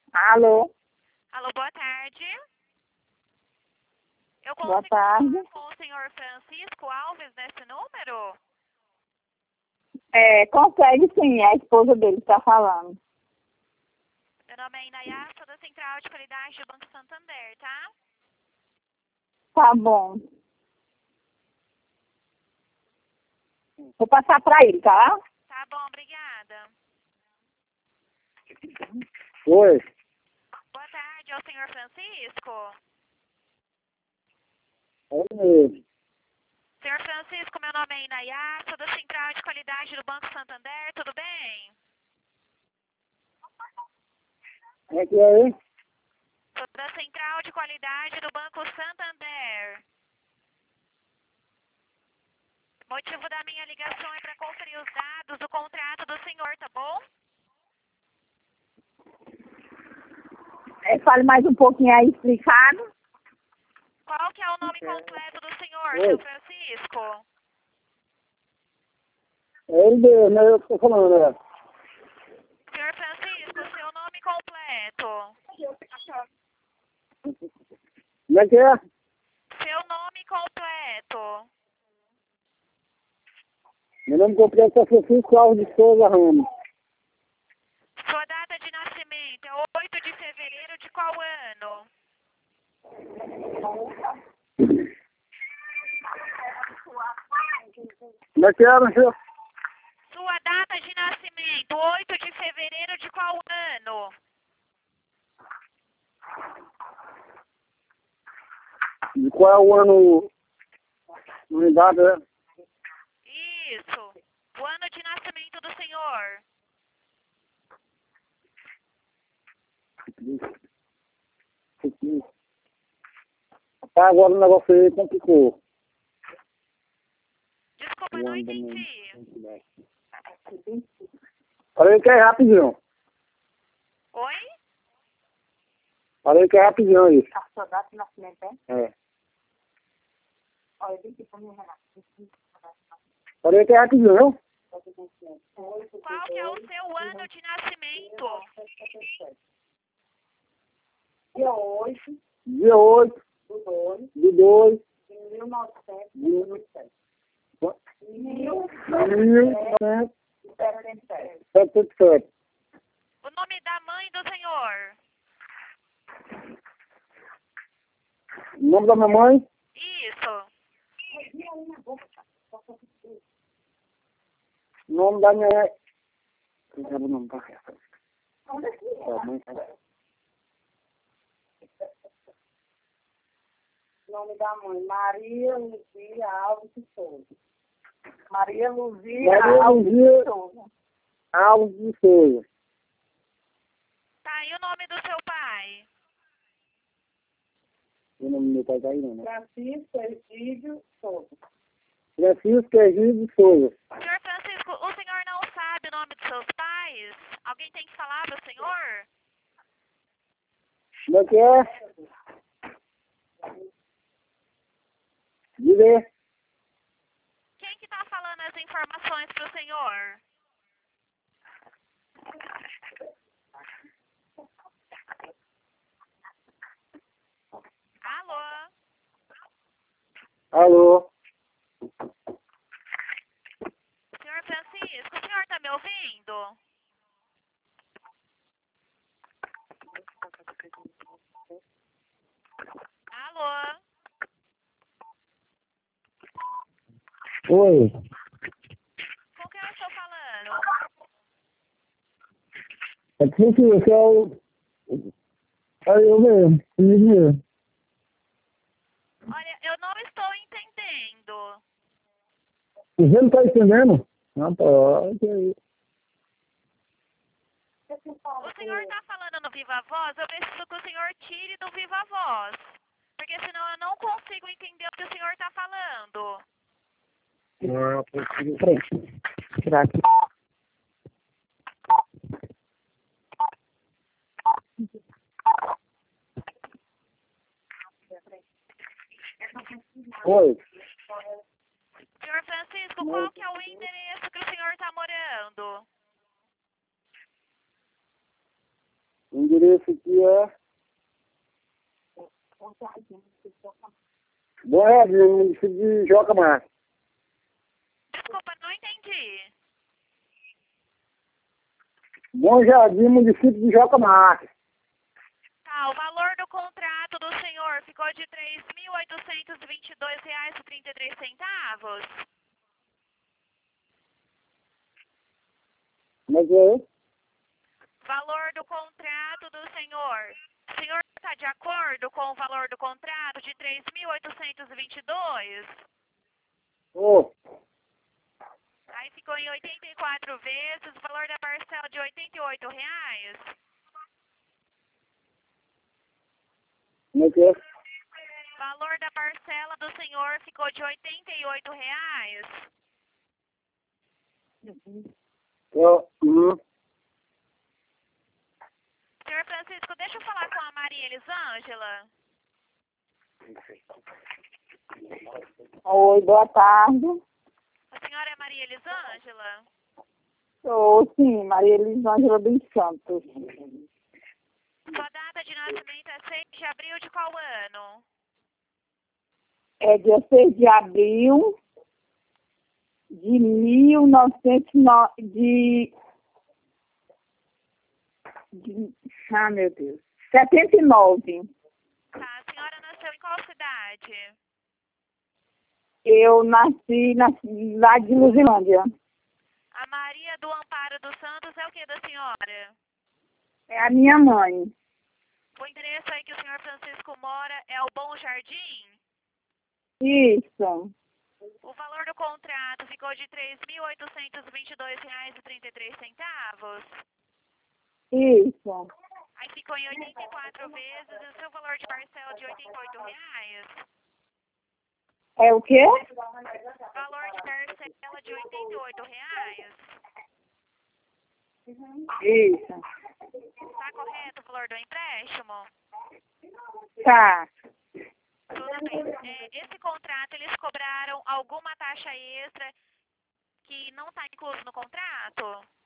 Alô? Alô, boa tarde. Eu Boa consigo tarde. falar com o senhor Francisco Alves nesse número? Consegue sim, é a esposa dele que está falando. Meu nome é Inayá, sou da Central de Qualidade do Banco Santander, tá? Tá bom. Vou passar para ele, tá? Tá bom, obrigada. Oi. Boa tarde, é o senhor Francisco? É mesmo. Senhor Francisco, meu nome é Inayá, sou da Central de Qualidade do Banco Santander, tudo bem? Como é que é aí? Sou da Central de Qualidade do Banco Santander. O motivo da minha ligação é para conferir os dados do contrato do senhor, tá bom? Fale mais um pouquinho aí explicado. Qual que é o nome completo do senhor, Oi. seu Francisco? É ele mesmo, né? Eu tô falando, né? Senhor Francisco, seu nome completo. Como é que é? Seu nome completo. Meu nome completo é Francisco Alves de Souza Ramos. Sua data de nascimento é 8 de fevereiro de qual ano? Como é que é, meu senhor? Sua data de nascimento, 8 de fevereiro de qual ano? De qual é o ano? Unidade, né? Isso. O ano de nascimento do senhor. Rapaz, agora o negócio aí complicou. Desculpa, não entendi. Falei que é rapidinho. Oi? Falei que é rapidinho aí. A sua data de nascimento É. Olha, eu disse para mim, Renato. Falei que é rapidinho, não? Qual que é o seu ano de nascimento? Dia 8 Dia 8 de 2 de 2 de 1977. 1977. O nome da mãe do senhor? O nome da mamãe? Isso. O nome da minha mãe. Quem sabe o nome da mãe? Nome da mãe, Maria Luzia Alves de Souza. Maria Luzia Alves de Souza. Alves de Souza. Tá, e o nome do seu pai? O nome do meu pai tá aí, não, né? Francisco Egídio Souza. Francisco Egídio Souza. Senhor Francisco, o senhor não sabe o nome dos seus pais? Alguém tem que falar pro senhor? Como é que é? Diga. Quem que tá falando as informações pro senhor? Alô? Alô? Senhor Francisco, o senhor tá me ouvindo? Alô? Oi. Com quem eu estou falando? É que você é o... É eu mesmo. Comigo mesmo. Olha, eu não estou entendendo. Você não tá entendendo? Ah, tá. Ok. O senhor tá falando no Viva Voz? Eu preciso que o senhor tire do Viva Voz. Porque senão eu não consigo entender o que o senhor tá falando. Ah, peraí. Tirar aqui. Oi. Senhor Francisco, qual que é o endereço que o senhor tá morando? O O endereço aqui é Bom Jardim, município de Jocamar. Desculpa, não entendi. Bom Jardim, município de Jocamar. Tá, o valor do contrato do senhor ficou de R$ 3.822,33. Como é que é? Valor do contrato do senhor. O senhor está de acordo com o valor do contrato de 3.822? Ô, Aí ficou em 84 vezes, o valor da parcela de R$ 88. como é que é? O valor da parcela do senhor ficou de R$ 88. Senhor Francisco, deixa eu falar com a Maria Elisângela. Oi, boa tarde. A senhora é Maria Elisângela? Sou, sim, Maria Elisângela dos Santos. Sua data de nascimento é 6 de abril de qual ano? É dia 6 de abril de 1909, meu Deus, 79. Tá, a senhora nasceu em qual cidade? Eu nasci na cidade de Luzilândia. A Maria do Amparo dos Santos é o que da senhora? É a minha mãe. O endereço aí que o senhor Francisco mora é o Bom Jardim? Isso. O valor do contrato ficou de R$ 3.822,33. Isso. Aí ficou em 84 vezes e o seu valor de parcela de R$ 88. É o quê? Valor de parcela de R$ 88. Isso. Tá correto o valor do empréstimo? Tá. Tudo bem. Esse contrato, eles cobraram alguma taxa extra que não está incluso no contrato?